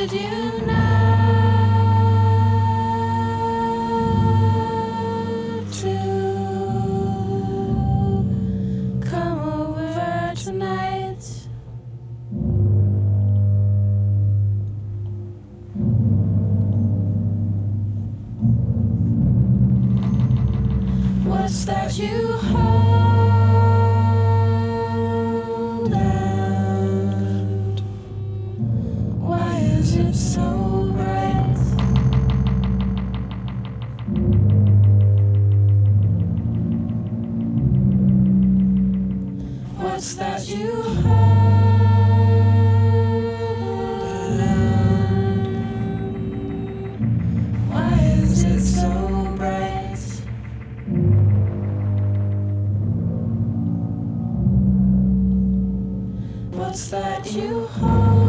did you know to come over tonight? What's that you hold? And why is it so bright? What's that you hold? And why is it so bright? What's that you hold?